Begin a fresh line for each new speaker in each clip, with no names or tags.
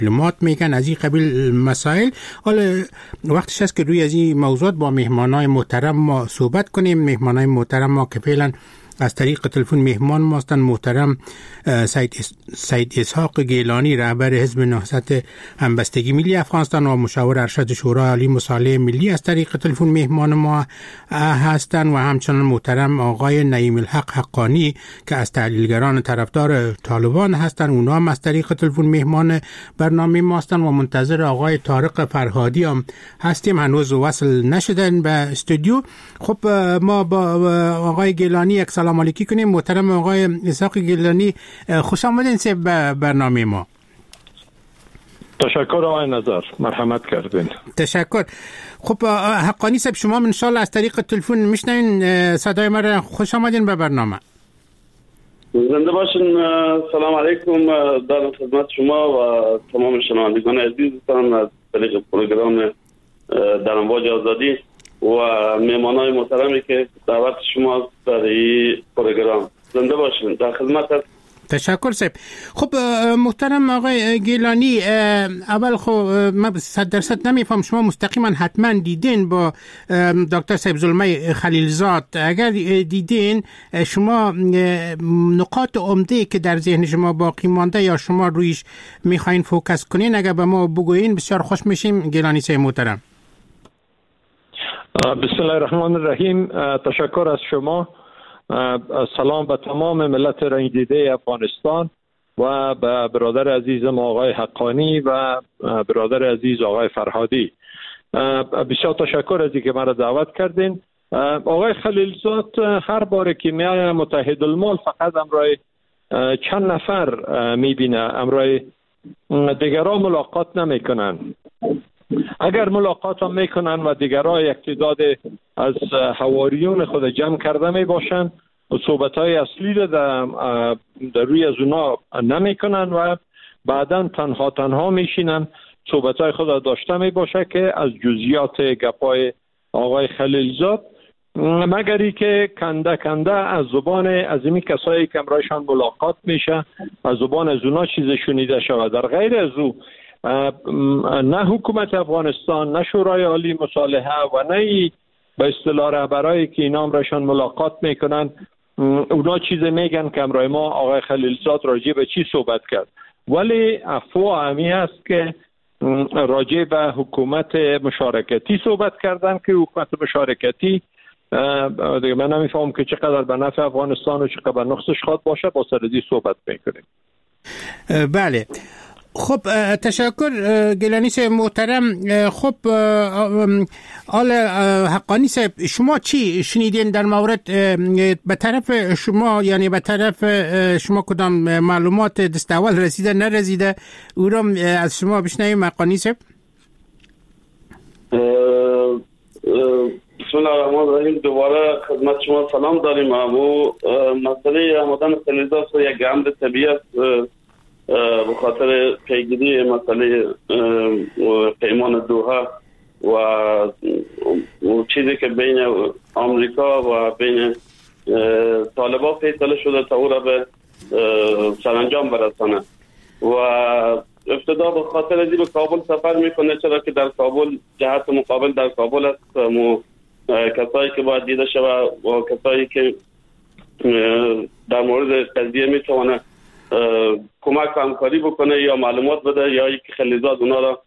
معلومات میگن از این قبیل مسائل. حالا وقتش است که روی از این موضوعات با مهمانای محترم ما صحبت کنیم. مهمانای محترم ما که فعلا از طریق تلفن مهمان ما هستند محترم سید اسحاق گیلانی، رهبر حزب نهضت همبستگی ملی افغانستان و مشاور ارشد شورای عالی مصالحه ملی از طریق تلفن مهمان ما هستند، و همچنان محترم آقای نعیم الحق حقانی که از تحلیلگران طرفدار طالبان هستند، اونا هم از طریق تلفن مهمان برنامه ما هستند، و منتظر آقای طارق فرهادی هم هستیم، هنوز وصل نشدن به استودیو. خب ما با آقای گیلانی یک سلام علیکی کنیم. محترم آقای اسحاق گیلانی، خوش آمدین به برنامه ما.
تشکر آقای نظر، مرحمت کردین.
تشکر. خب حقانی صاحب، شما ان شاء الله از طریق تلفن میشنوین صدای ما را. خوش آمدین به برنامه.
زنده باشین. سلام علیکم، در خدمت شما و تمام شنوندگان عزیزتان از طریق پروگرام در امواج آزادی و مهمانای محترمی که دعوت شما در این پروگرام. زنده باشین، در خدمت هست.
تشکر صاحب. خب محترم آقای گیلانی، اول خب من 100% نمیفهم، شما مستقیما حتما دیدین با دکتر صاحب زلمه خلیلزاد. اگر دیدین، شما نقاط عمده که در ذهن شما باقی مانده یا شما رویش میخواین فوکس کنین اگر به ما بگوین بسیار خوش میشیم. گیلانی صاحب محترم.
بسم الله الرحمن الرحیم. تشکر از شما. سلام به تمام ملت رنگدیده افغانستان و به برادر عزیزم آقای حقانی و برادر عزیز آقای فرهادی. بسیار تشکر از اینکه مرا دعوت کردین. آقای خلیلزاد هر باره که میاد متحد المال فقط امرای چند نفر میبینه، امرای دیگران ملاقات نمیکنن. اگر ملاقات هم میکنن و دیگران یک تعداد از حواریون خود جمع کرده می باشن، صحبت های اصلی در روی از اونا نمیکنن و بعدا تنها میشینن صحبت های خود داشته می باشه که از جزئیات گپای آقای خلیلزاد، مگری که کنده از زبان از این کسایی که امرایشان ملاقات میشه از زبان از اونا چیز شنیده شود. در غیر از او نه حکومت افغانستان، نه شورای عالی مصالحه و نه به اصطلاح رهبرایی که اینا امرایشان ملاقات میکنن اونا چیز میگن که امرای ما آقای خلیلزاد راجع به چی صحبت کرد. ولی افوا همی است که راجع به حکومت مشارکتی صحبت کردن که حکومت مشارکتی دیگه من نمیفهم که چقدر به نفع افغانستان و چقدر به نقصش خواد باشه. با سردی صحبت میکنیم.
بله. خب تشکر گیلانی صاحب محترم. خب آل حقانی صاحب، شما چی شنیدین در مورد به طرف شما، یعنی به طرف شما کدام معلومات دست اول رسیده نرسیده او را از شما بشنویم حقانی صاحب؟
بسم الله الرحمن الرحیم. دوباره خدمت شما سلام داریم. و مسئله آمدن خلیلزاد یک امر طبیعی است به خاطر پیگیری مسئله پیمان دوحه و چیزی که بین آمریکا و بین طالبان فیصله شده تا او را به سرانجام برسانه و ابتدا به خاطر ازی به کابل سفر میکنه، چرا که در کابل جهت مقابل در کابل است. کسایی که باید دیده شود و کسایی که در مورد قضیه میتونه کمک همکاری بکنه یا معلومات بده یا یک خلیلزاد اونا را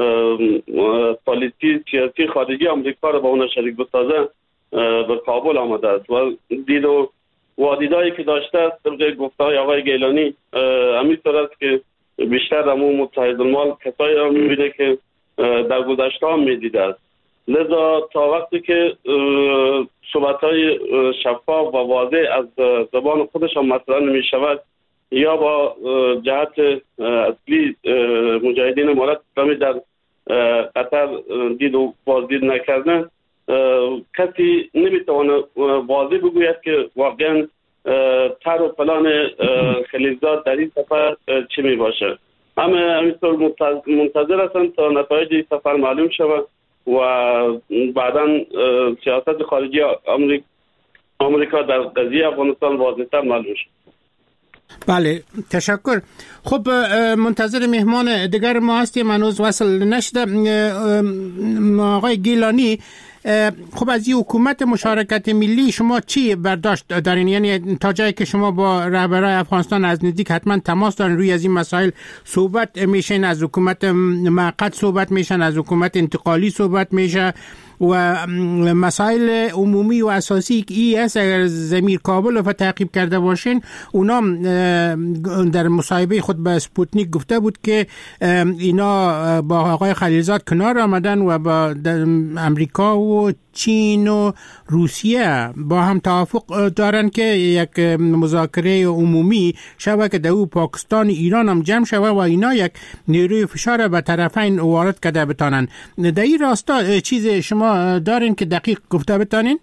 پالیسی سیاسی خارجی آمریکا را با اونا شریک بسازه به کابل آمده است و دیدایی که داشته است طبق گفته‌های آقای گیلانی همین طور است که بیشتر همون متحد المال کسایی را میبینه که در گذشته هم میدیده است. لذا تا وقتی که صحبت‌های شفاف و واضح از زبان خودش هم مطرح نمی‌شود یا با جهت اصلی مجاهدین امارت اسلامی در قطر دید و بازدید نکردن، کسی نمیتونه واضح بگوید که واقعا تر و پلان خلیلزاد در این سفر چی می باشه. همینطور منتظر هستن تا نتایج این سفر معلوم شود و بعدا سیاست خارجی آمریکا در قضیه افغانستان واضح‌تر معلوم شد.
بله تشکر. خب منتظر مهمان دیگر ما هستیم، هنوز وصل نشده. آقای گیلانی، خب از این حکومت مشارکت ملی شما چی برداشت دارین؟ یعنی تا جایی که شما با رهبرای افغانستان از نزدیک حتما تماس دارین، روی از این مسائل صحبت میشین، از حکومت موقت صحبت میشن، از حکومت انتقالی صحبت میشه و مسائل عمومی و اساسی که ای است اگر ضمیر کابل رو تعقیب کرده باشین، اونا در مصاحبه خود به سپوتنیک گفته بود که اینا با آقای خلیلزاد کنار آمدن و با امریکا و چین و روسیه با هم توافق دارن که یک مذاکره عمومی شود که در پاکستان ایران هم جمع شود و اینا یک نیروی فشار به طرفین وارد کرده بتانن. در این راستا چیز شما دارین که دقیق گفته بتانین؟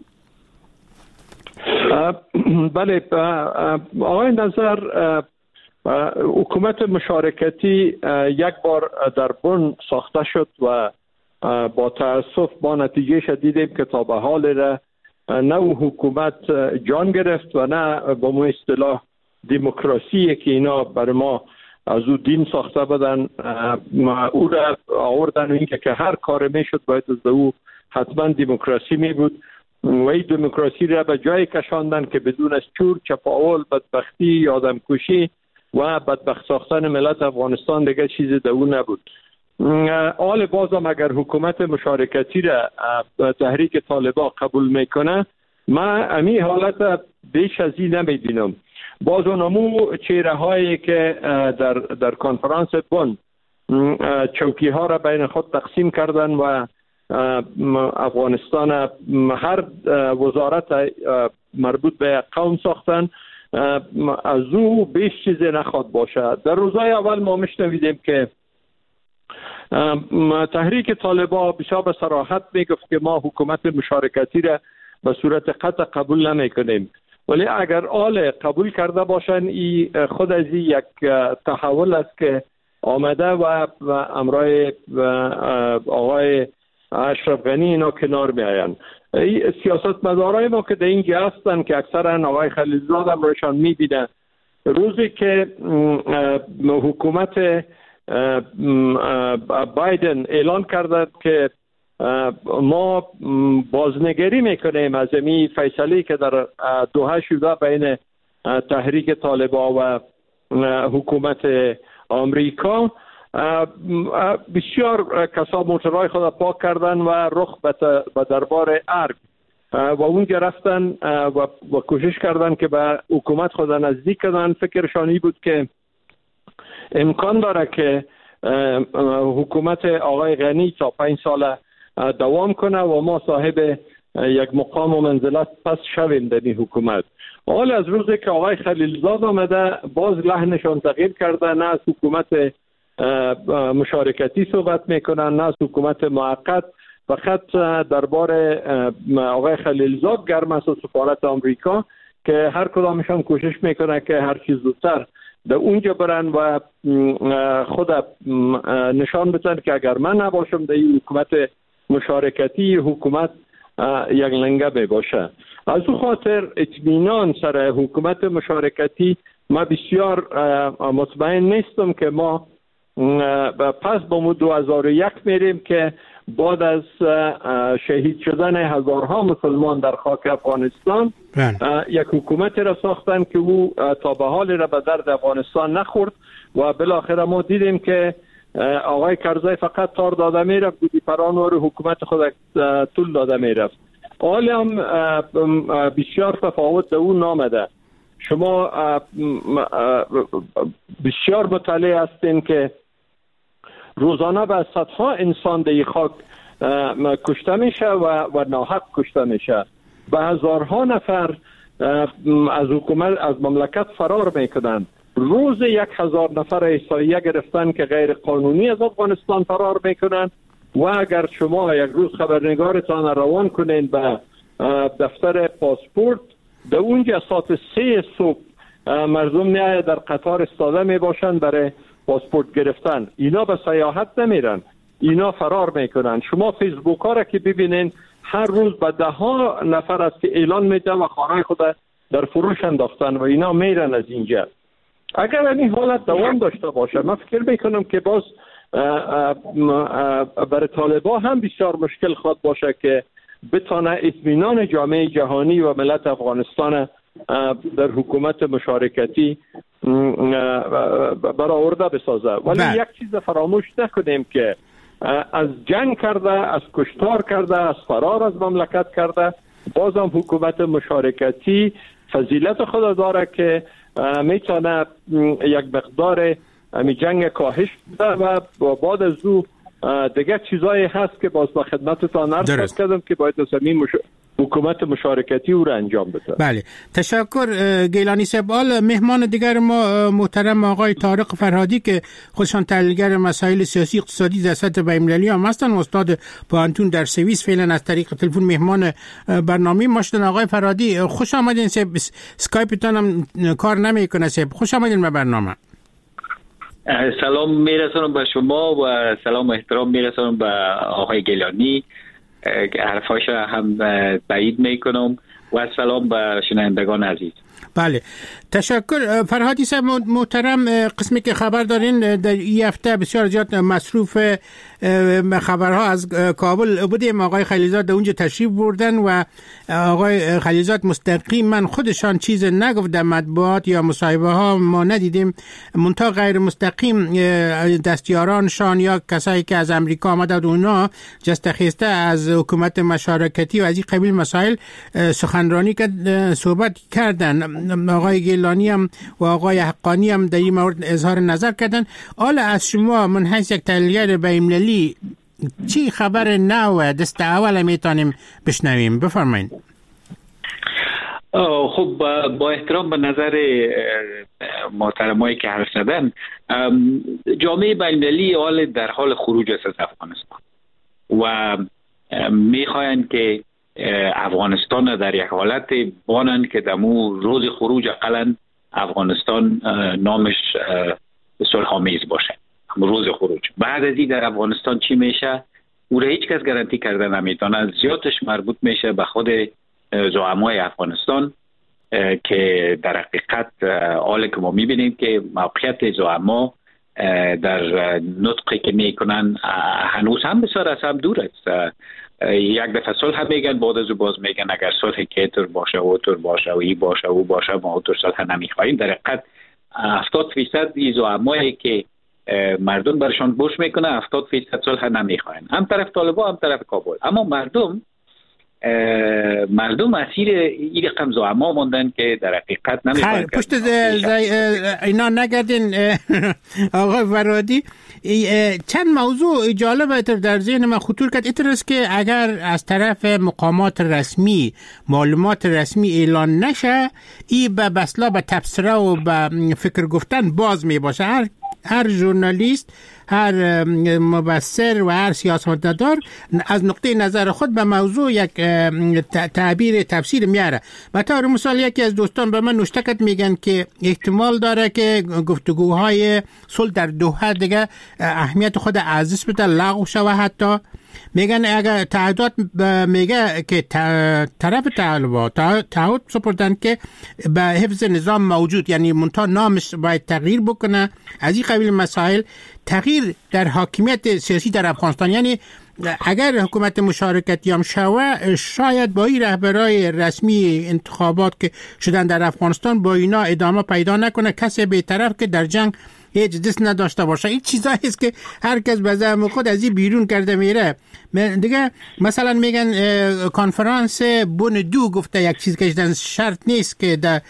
بله آقای نظر، حکومت مشارکتی یک بار در بن ساخته شد و با تأسف با نتیجه شدیدیم که تا به حال را نه حکومت جان گرفت و نه با مو اصطلاح دموکراسی که اینا بر ما از او دین ساخته بدن او را آوردن و این که هر کار میشد باید از او حتما دموکراسی می بود و این دموکراسی را به جای کشاندن که بدون از چور چپاول بدبختی آدمکشی و بدبخت ساختن ملت افغانستان دیگه چیزی در او نبود. آل بازم اگر حکومت مشارکتی را تحریک طالبان قبول میکنه، من امی حالت بیش از این نمیبینم. باز اونمو چهره هایی که در کنفرانس بن چوکی ها را بین خود تقسیم کردن و افغانستان هر وزارت مربوط به قوم ساختن، از او بیش چیزی نخواد باشه. در روزهای اول ما میشنویدیم که تحریک طالبان بسیار به صراحت میگفت که ما حکومت مشارکتی را به صورت قطع قبول نمیکنیم، ولی اگر آل قبول کرده باشن ای خود از یک تحول است که آمده و امرای آقای اشرف غنی اینا کنار می آین. سیاستمدارای ما که در اینجا هستن که اکثرا آقای خلیلزاد هم روشان می بینن، روزی که حکومت بایدن اعلان کرده که ما بازنگری میکنیم از این فیصله که در دوحه شده بین تحریک طالبان و حکومت آمریکا، بسیار کسا موترهای خود پاک کردن و رخ به دربار ارگ و اونجا رفتن و کوشش کردن که به حکومت خود نزدیک کردن. فکرشانی بود که امکان داره که حکومت آقای غنی تا 5 سال دوام کنه و ما صاحب یک مقام و منزلت پس شویم در این حکومت. حال از روزی که آقای خلیلزاد آمده باز لحنشان تغییر کرده، نه از حکومت مشارکتی صحبت میکنن نه از حکومت موقت، فقط دربار آقای خلیلزاد گرم است و سفارت آمریکا که هر کدامشان کوشش میکنه که هر چیز زودتر در اونجا برن و خود نشان بدن که اگر من نباشم در این حکومت مشارکتی حکومت یک لنگه می باشه. از اون خاطر اطمینان سر حکومت مشارکتی ما بسیار مطمئن نیستم که ما پس با مو 2001 میریم که بعد از شهید شدن هزارها مسلمان در خاک افغانستان یک حکومت را ساختن که او تا به حال را به درد افغانستان نخورد و بالاخره ما دیدیم که آقای کرزی فقط تار داده میرفت، بودی پرانور حکومت خود طول داده میرفت. حالا هم بسیار تفاوت در اون نامده. شما بسیار مطلع هستین که روزانه به صدها انسان در خاک کشته میشه و ناحق کشته میشه. به هزارها نفر از حکومت از مملکت فرار میکنند. روز 1000 نفر احصاییه گرفتن که غیر قانونی از افغانستان فرار میکنند و اگر شما یک روز خبرنگارتان روان کنین به دفتر پاسپورت، در اونجا ساعت 3 صبح مردم میای در قطار استاده میباشن برای پاسپورت گرفتن. اینا به سیاحت نمیرن، اینا فرار میکنن. شما فیسبوک ها را که ببینین هر روز به 10 نفر است که اعلان میده و خانه خود در فروش انداختن و اینا میرن از اینجا. اگر این حالت دوام داشته باشه من فکر میکنم که باز برای طالبان هم بسیار مشکل خواهد باشه که بتانه اطمینان جامعه جهانی و ملت افغانستان در حکومت مشارکتی برآورده بسازه. ولی یک چیز فراموش نکنیم که از جنگ کرده، از کشتار کرده، از فرار از مملکت کرده، بازم حکومت مشارکتی فضیلت خود داره که میتونه یک مقدار امی جنگ کاهش بده و بعد از او دیگه چیزایی هست که باز با خدمتتان عرض کردم که باید زمین حکومت مشارکتی او را انجام بده.
بله، تشکر گیلانی صاحب. مهمان دیگر ما محترم آقای طارق فرهادی که خودشان تحلیلگر مسائل سیاسی اقتصادی در سطح بین‌المللی هم هستند، استاد پوهنتون در سوئیس، فعلا از طریق تلفن مهمان برنامه ما شدن. آقای فرهادی خوش آمدین. اسکایپتان هم کار نمیکنه. خوش آمدین به برنامه.
سلام میرسونم به شما و سلام و احترام میرسونم به آقای گیلانی که حرفاش هم تایید میکنم و سلام به شنوندگان عزیز.
بله، تشکر. فرهادی صاحب محترم، قسمی که خبر دارین در این هفته بسیار زیاد مصروف خبرها از کابل بودیم. آقای خلیلزاد اونجا تشریف بردن و آقای خلیلزاد مستقیما خودشان چیز نگفت در مطبوعات یا مصاحبه ها ما ندیدیم، منتها غیر مستقیم دستیارانشان یا کسایی که از امریکا آمدند اونا جستخیسته از حکومت مشارکتی و از این قبیل مسائل سخنرانی صحبت کردن. آقای گیلانی هم و آقای حقانی هم در این مورد اظهار نظر کردن. حالا از شما من حیث یک تحلیلگر بین‌المللی چی خبر نو دست اول میتونیم بشنویم؟ بفرمایید.
خب با احترام به نظر محترمایی که حرف زدن، جامعه بین‌المللی حال در حال خروج از افغانستان و میخواین که افغانستان در یک حالت بانند که دمو روز خروج اقلا افغانستان نامش صلح‌آمیز باشه. روز خروج بعد از این در افغانستان چی میشه او را هیچ کس گارانتی کرده نمیتونه. زیادش مربوط میشه به خود زعمای افغانستان که در حقیقت حالی که ما میبینیم که موقعیت زعما در نطقی که میکنن هنوز هم بسیار از هم دور است. یک دفعه صلح میگن، بعد از او باز میگن اگر صلح که طور باشه و طور باشه و ای باشه و باشه ما طور صلح نمیخواهیم. در حقیقت 70% این زعمایی که مردم برشان بوش میکنه 70% صلح نمیخواهیم، هم طرف طالبان هم طرف کابل. اما مردم اسیر این رقم زعما موندن که در حقیقت نمیخواهیم.
پشت اینا نگردین آقای فرهادی. چند موضوع جالب در ذهن من خطور کرد. این است که اگر از طرف مقامات رسمی معلومات رسمی اعلان نشه، این به بسلا به تبصره و به فکر گفتن باز می باشه. هر ژورنالیست، هر مبصر و هر سیاستمدار از نقطه نظر خود به موضوع یک تفسیر میاره. و طور مثال یکی از دوستان به من نوشته کرد میگن که احتمال داره که گفتگوهای صلح در دوحه دیگه اهمیت خود عزیز بده، لغو شوه. حتی میگن اگر تعهدات میگه که طرف طالبان تعهد سپردن که به حفظ نظام موجود، یعنی منتها نامش باید تغییر بکنه. از این قبیل مسائل تغییر در حاکمیت سیاسی در افغانستان، یعنی اگر حکومت مشارکتی هم شوه شاید با این رهبرای رسمی انتخابات که شدن در افغانستان با اینا ادامه پیدا نکنه، کسی بی‌طرف که در جنگ هیچ دست نداشته باشه. این چیزایی است که هر کس به زعم خود از این بیرون کرده میره دیگه. مثلا میگن کنفرانس بن 2 گفته یک چیز که شرط نیست که در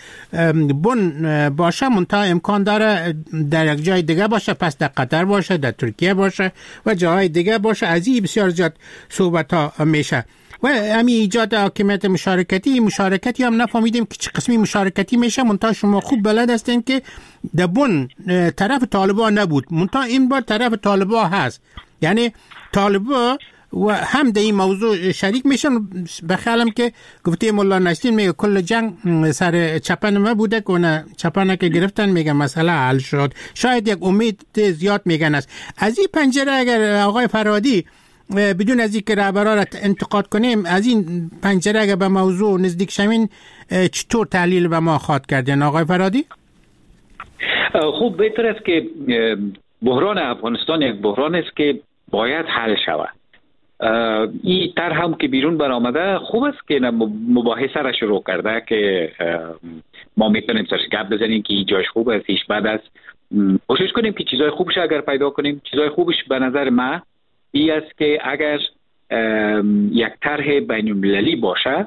بن باشه، منتها امکان داره در یک جای دیگه باشه، پس در قطر باشه، در ترکیه باشه و جای دیگه باشه. از این بسیار زیاد صحبت ها میشه. و همین ایجاد حاکمیت مشارکتی هم نفهمیدیم که چه قسمی مشارکتی میشه. منتها شما خوب بلد هستین که در بن طرف طالبان نبود، منتها این بار طرف طالبان هست. یعنی طالبان و هم در این موضوع شریک میشن. بخیالم که گفته مولا نشتین میگه کل جنگ سر چپن ما بوده که چپنه که گرفتن میگه مسئله حل شد. شاید یک امید زیاد میگن است. از این پنجره اگر آقای فرهادی بدون از اینکه رهبرا را انتقاد کنیم، از این پنجره اگر به موضوع نزدیک شوین چطور تحلیل به ما خواهد کردین آقای فرهادی؟
خوب بهتر است که بحران افغانستان یک بحران است که باید حل شود. این طرح هم که بیرون برآمده خوب است که مباحثه را شروع کرده که ما میتونیم سرش گپ بزنیم که جایش خوب است، ایش بد است. کوشش کنیم که چیزای خوبش اگر پیدا کنیم. چیزای خوبش به نظر من این است که اگر یک طرح بین المللی باشه،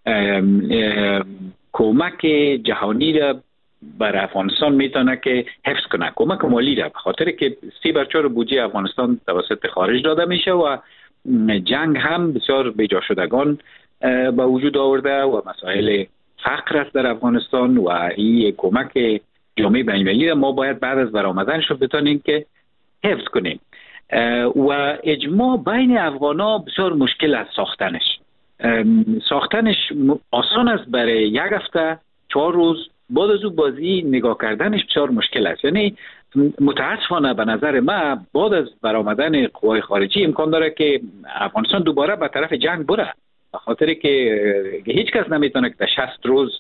کمک جهانی را بر افغانستان میتونه که حفظ کنه، کمک مالی را، به خاطر که 3/4 بودجه افغانستان توسط خارج داده میشه و جنگ هم بسیار بیجا شدگان به وجود آورده و مسائل فقر است در افغانستان و این کمک جامعه بین المللی را ما باید بعد از برآمدنش بتونیم که حفظ کنیم. و اجماع بین افغانا بسیار مشکل است ساختنش آسان است، برای یک هفته 4 روز بعد از اون بازی نگاه کردنش بسیار مشکل است. یعنی متاسفانه به نظر من بعد از برآمدن قوای خارجی امکان داره که افغانستان دوباره به طرف جنگ بره، به خاطر که هیچ کس نمیتونه که 60 روز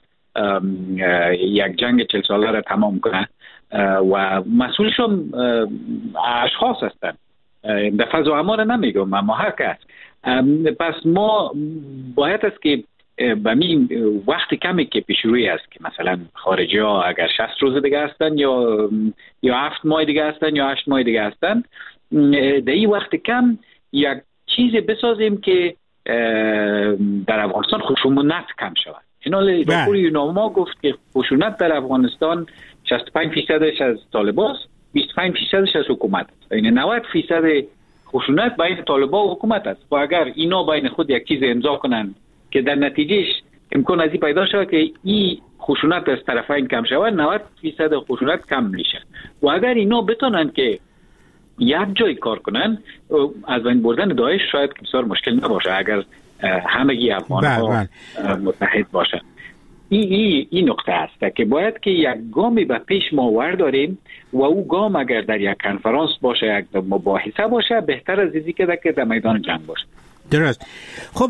یک جنگ 40 ساله را تمام کنه و مسئولش هم اشخاص هستند. در فضا امان نمیگم، اما هر کس. پس ما باید است که به می وقت کمی که پیش روی است که مثلا خارجی ها اگر 60 روز دیگه هستن یا 7 ماه دیگه هستن یا 8 ماه دیگه هستن، در این وقت کم یک چیز بسازیم که در افغانستان خشونت کم شود. این راپور یوناما گفت که خشونت در افغانستان 65% از طالبان، 25% از حکومت است. یعنی 90% خشونت بین طالبان و حکومت است. و اگر اینا بین خود یک چیز امضا کنن که در نتیجهش امکان از این پیدا شود که این خشونت از طرفین کم شود، 90% خشونت کم میشه. و اگر اینا بتونن که یک جای کار کنن، از بین بردن داعش شاید بسیار مشکل نباشه اگر همگی افغان‌ها متحد باشن. این نقطه است که باید که یک گامی به پیش ما ورداریم و او گام اگر در یک کنفرانس باشه، یک مباحثه باشه، بهتر از اینی که در میدان جنگ باشه.
درست. خب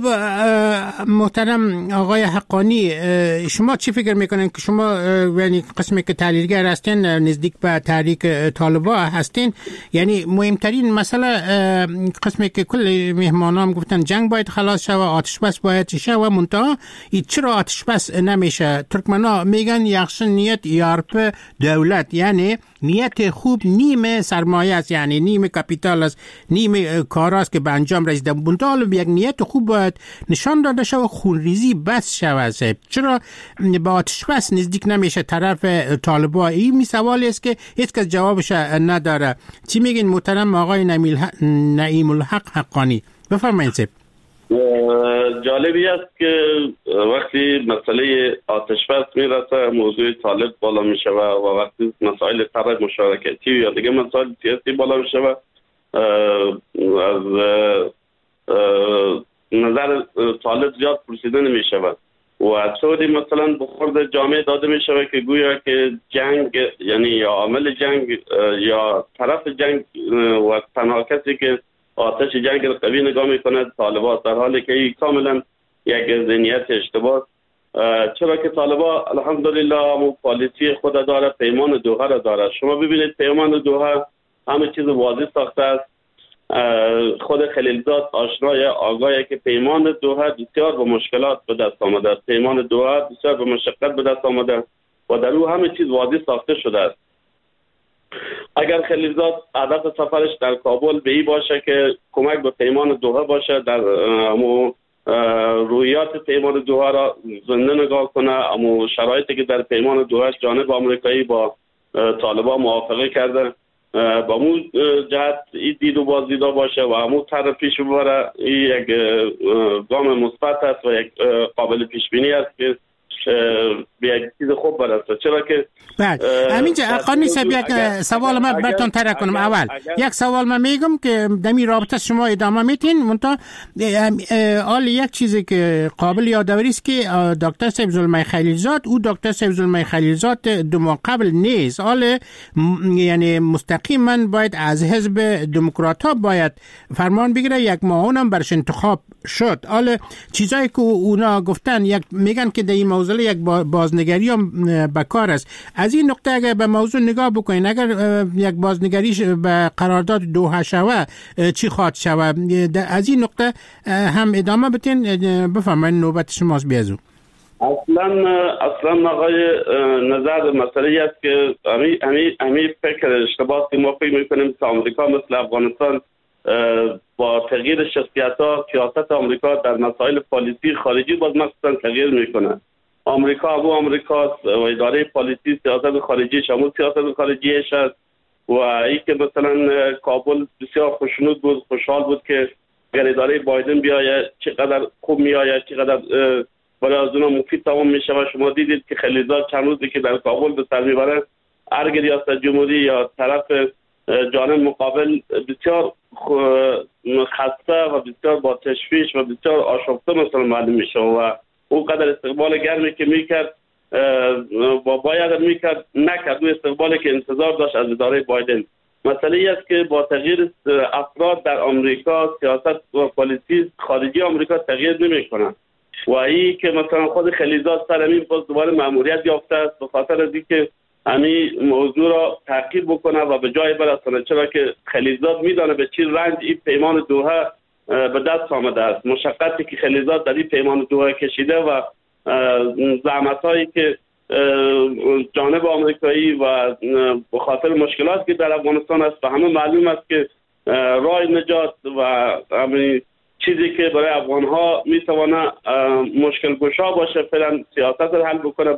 محترم آقای حقانی، شما چی فکر میکنین که شما یعنی قسمی که تحلیلگر هستین، نزدیک به تحریک طالبان هستین، یعنی مهمترین مسئله قسمی که کل مهمانان گفتن جنگ باید خلاص شود، آتش بس باید شه و منتها چرا آتش بس نمیشه؟ ترکمنا میگن یخشن نیت یارپ دولت، یعنی نیت خوب نیم سرمایه است، یعنی نیم کپیتال است، نیم کار است که به انجام رسیده. منتها یک نیت خوب باید نشان داده شود، خونریزی بس شود. چرا با آتش بس نزدیک نمیشه طرف طالبان؟ این سوالی است که هیچ کس جوابش نداره. چی میگین محترم آقای نعیم الحق حقانی؟ بفرمایید.
جالبی است که وقتی مسئله آتش بس میرسه موضوع طالب بالا میشه و وقتی مسائل طرح مشارکتی یا دیگه مسائل سیاسی بالا میشه و از نظر طالب زیاد پرسیده نمی شود و طوری مثلا بخورد جامعه داده می شود که گویا که جنگ، یعنی یا عامل جنگ یا طرف جنگ و تنها کسی که آتش جنگ را قوی نگاه می کند طالبان، در حالی که این کاملا یک ذهنیت اشتباه. چرا که طالبان الحمدلله پالیسی خود داره، پیمان دوحه را داره. شما ببینید پیمان دوحه همه چیز واضح ساخته است. خود خلیلزاد آشنای آگاهی که پیمان دوحه بسیار با مشکلات به دست آمده است، پیمان دوحه بسیار به مشقت به دست آمده و در او همه چیز واضح ساخته شده است. اگر خلیلزاد هدف سفرش در کابل به این باشه که کمک به پیمان دوحه باشه، در رویات پیمان دوحه را زنده نگاه کنه، اما شرایطی که در پیمان دوحه جانب آمریکایی با طالبان موافقه کرده با مو جهت این دید و بازدیدا باشه و همون طرح پیش ببره، این یک گام مثبت است و یک قابل پیش بینی است که به یک چیز خوب برسه. چرا که
همینجا حقانی صاحب یک سوال من براتون طرح کنم. اول یک سوال من میگم که دمی رابطه شما ادامه میتین، منتها یک چیزی که قابل یادآوری است که دکتر صاحب زلمه خلیلزاد، او دکتر صاحب زلمه خلیلزاد 2 ماه قبل نیست، یعنی مستقیما باید از حزب دموکرات ها باید فرمان بگیره، 1 ماه اونم برش انتخاب شد. چیزایی که اونا گفتن، میگن که در این موضوع فاضله یک بازنگری هم به کار است. از این نقطه اگر به موضوع نگاه بکنین، اگر یک بازنگریش به قرارداد دوحه شوه چی خواهد شوه؟ از این نقطه هم ادامه بتین، بفرمایید نوبت شماست بیازو.
اصلا آقای نظر مسئله است که همین فکر اشتباه که ما فکر میکنیم که آمریکا مثل افغانستان با تغییر شخصیت‌ها سیاست آمریکا در مسائل پالیسی خارجی باز مثلا تغییر میکنه. آمریکاست و اداره پالیسی سیاست خارجی شامل سیاست خارجیش است و این که مثلا کابل بسیار خوشحال بود که اگر اداره بایدن بیاید چقدر خوب میآید، چقدر برای از اونها مفید تمام میشه. و شما دیدید که خلیزات چند روزی که در کابل به سر میبره، هر ریاست جمهوری یا طرف جانب مقابل بسیار خسته و بسیار با تشویش و بسیار آشفته مثلا معلوم میشه و او قدر استقبال گرمی که میکرد و باید میکرد نکرد، او استقبالی که انتظار داشت از اداره بایدن. مسئله است که با تغییر افراد در آمریکا سیاست و پالیسی خارجی آمریکا تغییر نمیکنه و این که مثلا خود خلیزات سر همین باز دوباره مأموریت یافته است به خاطر از اینکه همین موضوع را تعقیب بکنه و به جای برسانه، چرا که خلیزات میدانه به چه رنج این پیمان دوحه به دست آمده است. مشقتی که خلیزات در این پیمان دوحه کشیده و زحمت‌هایی که جانب آمریکایی و به خاطر مشکلات که در افغانستان است و همه معلوم است که راه نجات و همین چیزی که برای افغان‌ها میتونه مشکل گشا باشه فعلا سیاست رو حل بکنه،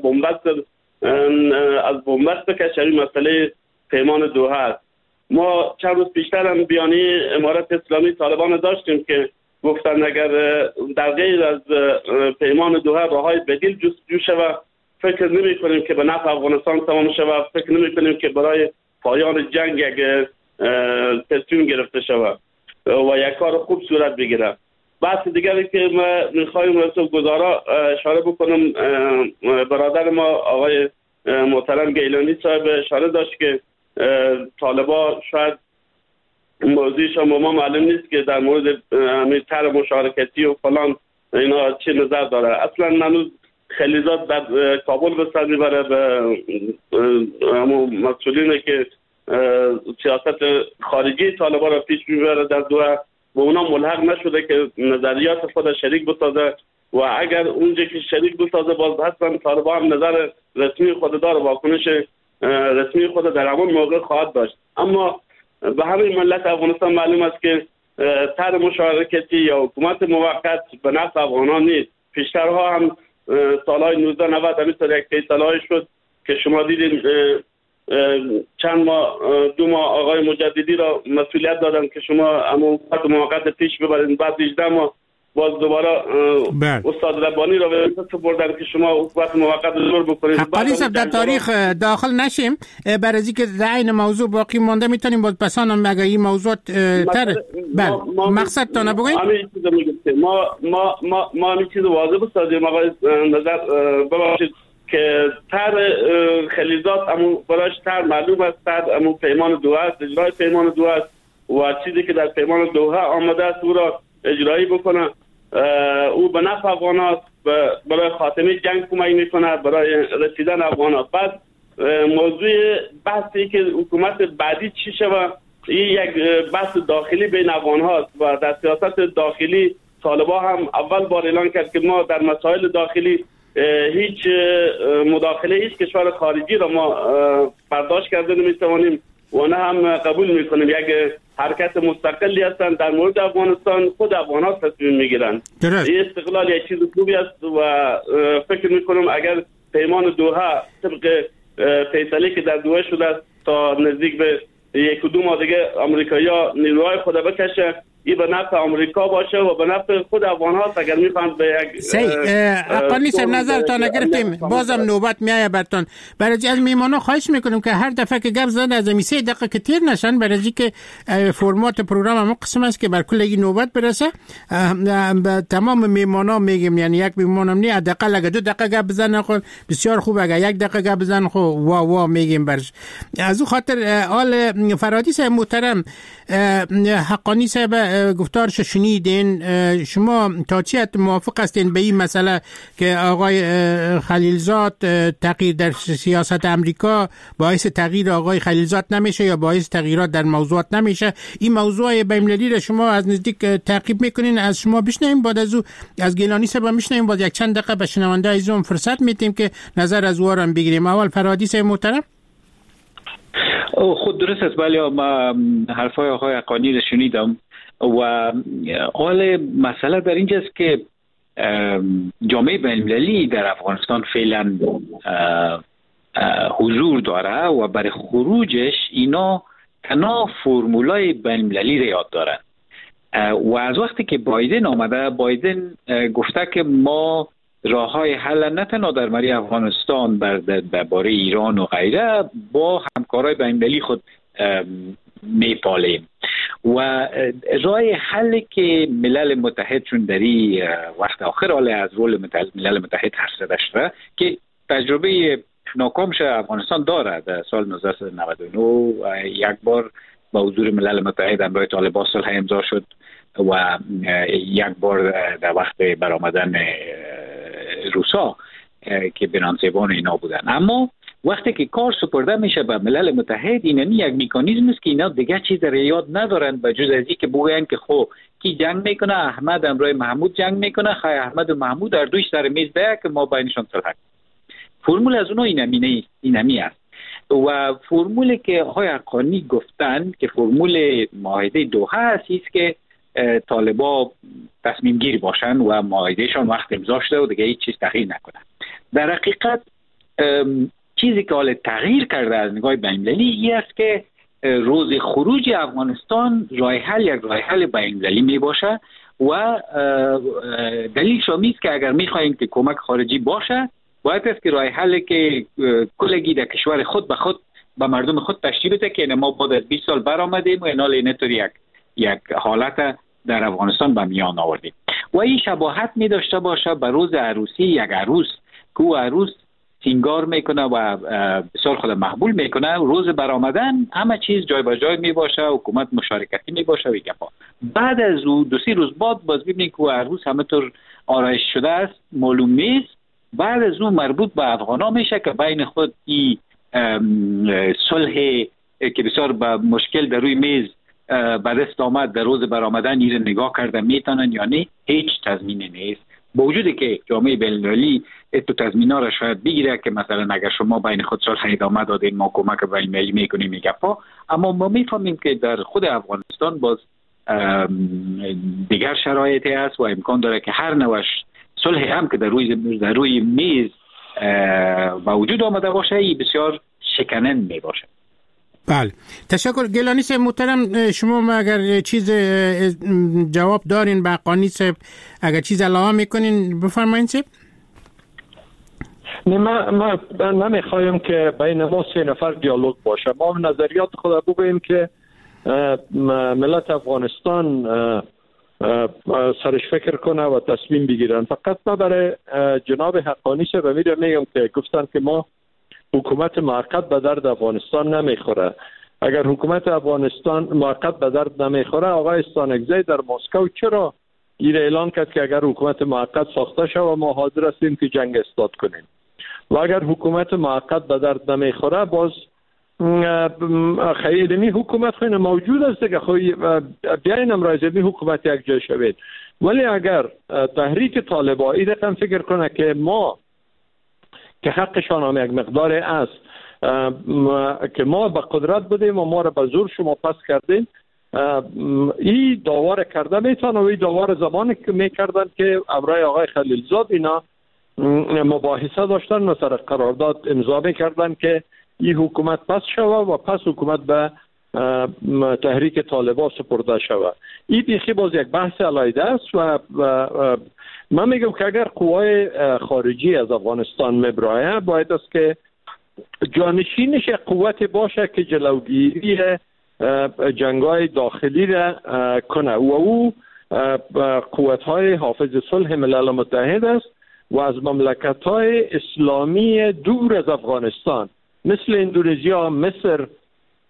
از بنبست بکشه. این مسئله پیمان دوحه است. ما چند روز پیشتر هم بیانیه امارت اسلامی طالبان داشتیم که گفتن اگر در غیر از پیمان دوحه راههای بدیل جستجو شود، فکر نمی کنیم که به نفع افغانستان تمام شود، فکر نمی کنیم که برای پایان جنگ یک تصمیم گرفته شود و یک کار خوب صورت بگیره. بحث دیگری که ما میخوایم رسول گزارا اشاره بکنم، برادر ما آقای محترم گیلانی صاحب اشاره داشت که طالبان شاید موضوعش هم ما معلوم نیست که در مورد طرح مشارکتی و فلان اینا چه نظر داره. اصلا منوز خلیزات در کابل به سر میبره به مسئولینه که سیاست خارجی طالبان را پیش میبره در دوحه و اونا ملحق نشده که نظریات خود شریک بسازه و اگر اونجا که شریک بسازه باز حتما طالبان هم نظر رسمی خود داره، واکنش رسمی خود در همون موقع خواهد داشت. اما به همین ملت افغانستان معلوم است که طرح مشارکتی یا حکومت موقت به نفع افغانان نیست. پیشترها هم سالهای 1990 همینطور یک فیصله‌ای شد که شما دیدین چند ماه 2 ماه آقای مجددی را مسئولیت دادن که شما حکومت موقت پیش ببرین، بعد 18 ماه باز دوباره استاد ربانی را به دست بردن که شما حکومت موقت زور بکنید.
حقانی صاحب در تاریخ داخل نشیم، برای اینکه در این موضوع باقی مانده میتونیم باز پسان مگه این موضوع تر مقصد تا نبگویم
همین چیز میگم ما همین چیز واضح بسازیم. آقای نظر ببخشید که تر خلیزات امون براش تر معلوم است، تر امون پیمان دوحه است، اجرای پیمان دوحه است و چیزی که در پیمان دوحه آمده است او را اجرایی بکنه. او به نفع افغان است، برای خاتمه جنگ کمک میکنه، برای رسیدن افغان است. بعد موضوع بحثی که حکومت بعدی چی شود، این یک بحث داخلی بین افغان هاست و در سیاست داخلی طالبان هم اول بار اعلان کرد که ما در مسائل داخلی هیچ مداخله هیچ کشور خارجی را ما برداشت کرده نمیتوانیم و نه هم قبول میکنیم. یک حرکت مستقلی هستند در مورد افغانستان، خود افغان ها تصمیم میگیرن. این استقلال یک چیز خوبی است و فکر میکنم اگر پیمان دوحه طبق فیصله که در دوحه شده است تا نزدیک به 1-2 ماه دیگه آمریکایی‌ها نیروهای خود بکشه، این به نفع آمریکا باشه و به نفع خود افغان ها اگر میخوان به یک
حقانی صاحب نظرتان نگرفتیم، بازم نوبت میایه براتون. برای از میمانا خواهش میکنم که هر دفعه که گپ زدن از 3 دقیقه که تیر نشن، برای که فرمات پروگرام هم قسم است که بر کل نوبت برسه. تمام میمانا میگیم یعنی یک میمانم نی حداقل اگه 2 دقیقه گپ بزنن خود بسیار خوب، اگه 1 دقیقه گپ بزنن خو وا میگیم برش. از اون خاطر آل فرادی صاحب محترم، حقانی صاحب گفتارش شنیدین. شما تا چی حد موافق هستین به این مسئله که آقای خلیلزاد تغییر در سیاست امریکا باعث تغییر آقای خلیلزاد نمیشه یا باعث تغییرات در موضوعات نمیشه؟ این موضوع بین‌المللی را شما از نزدیک تعقیب میکنین. از شما بشنویم، بعد از او از گیلانی صاحب میشنویم، بعد یک چند دقیقه به شنونده عزیزم فرصت میدیم که نظر از او را بگیریم. اول فرهادی صاحب محترم.
خود درست است، ولی ما حرفای آقای حقانی را شنیدم و حال مسئله در اینجاست که جامعه بین‌المللی در افغانستان فعلا حضور داره و برای خروجش اینا تنها فرمولای بین‌المللی را یاد دارن و از وقتی که بایدن آمده، بایدن گفته که ما راه‌های حل نه تنها در مری افغانستان درباره ایران و غیره با همکارای بین‌المللی خود میپالیم و راه حل که ملل متحد چون در این وقت آخر حال از رول ملل متحد حرف زده شده که تجربه ناکامش افغانستان داره. در سال 1999 یک بار با حضور ملل متحد همراه طالبان صلح امضا شد و یک بار در وقت برآمدن روسا که بنانسیبان اینا بودن. اما وقتی که کار سپرده میشه به ملل متحد، اینمی یک میکانیزم است که اینا دیگه چیز را یاد ندارن به جز از اینکه بگوین که خب کی جنگ میکنه، احمد همراه محمود جنگ میکنه، خیر احمد و محمود در دویش سر میز ده که ما بینشان صلح کنیم. فرمول از اونها اینمی است و فرمولی که آقای حقانی گفتن که فرمول معاهده دوحه است که طالبا تصمیم گیر باشن و معاهدهشان وقت امضا شده و دیگه هیچ چیز تغییر نکنه. در حقیقت چیزی که حال تغییر کرده از نگاه بین‌المللی این است که روز خروج افغانستان راه حل بین‌المللی می باشه و دلیل شامی است که اگر می‌خواهیم که کمک خارجی باشه باید است که راه حل که کلگی در کشور خود به خود به مردم خود تشریح بده که ما بعد از 20 سال برآمدیم و اینال اینطوری یک حالت در افغانستان به میان آوردیم و این شباهت می داشته باشه به روز عروسی یک عروس که عروس سینگار میکنه و بسیار خود مقبول میکنه، روز برآمدن همه چیز جای به جای می باشه، حکومت مشارکتی می باشه و گپا. بعد از او 2-3 روز بعد باز ببینید که عروس همه طور آرایش شده است، معلوم نیست. بعد از اون مربوط به افغانا میشه که بین خود این صلح که بسیار با مشکل در روی میز به دست آمد در روز برآمدن این نگاه کرده میتونن یا نه، هیچ تضمینی نیست. با وجودی که جامعه بین‌المللی تو تضمینا را شاید بگیره که مثلا اگر شما بین خود صلح ادامه دادین ما کمک بین‌المللی میکنیم میگفا، اما ما میفهمیم که در خود افغانستان باز دیگر شرایطی است و امکان داره که هر نوش صلح هم که در روی میز با وجود آمده باشه ای بسیار شکننده می باشه.
بله، تشکر. گیلانی صاحب محترم، شما اگر چیز جواب دارین به حقانی صاحب، اگر چیز علاوه میکنین بفرمایید صاحب.
ما نمیخوایم که بین ما 3 نفر دیالوگ باشه. ما نظریات خود بگوییم که ملت افغانستان سرش فکر کنه و تصمیم بگیرن. فقط ما برای جناب حقانی صاحب میگم که گفتن که ما حکومت موقت به درد افغانستان نمیخوره. اگر حکومت افغانستان موقت به درد نمیخوره، آقای استانکزی در مسکو چرا این اعلان کرد که اگر حکومت موقت ساخته شود ما حاضر هستیم که جنگ استاد کنیم؟ و اگر حکومت موقت به درد نمیخوره، باز خیلی حکومت خیلی موجود است که بیاین امرایزمی حکومت یک جای شوید. ولی اگر تحریک طالبان این رقم فکر کنه که ما که حقشان هم یک مقدار است که ما به قدرت بودیم و ما را به زور شما پس کردیم، این داور کرده میتونه و این داور زمانی که میکردن که امرای آقای خلیلزاد اینا مباحثه داشتن و سر قرارداد امضا میکردن که این حکومت پس شود و پس حکومت به تحریک طالبان سپرده شود. این بیخی باز یک بحث علیحده است و من میگم که اگر قوای خارجی از افغانستان میبرایه، باید است که جانشینش قوت باشه که جلوگیری جنگای داخلی را کنه و او قوت‌های حافظ صلح ملل متحد است و از مملکت‌های اسلامی دور از افغانستان مثل اندونزیا، مصر،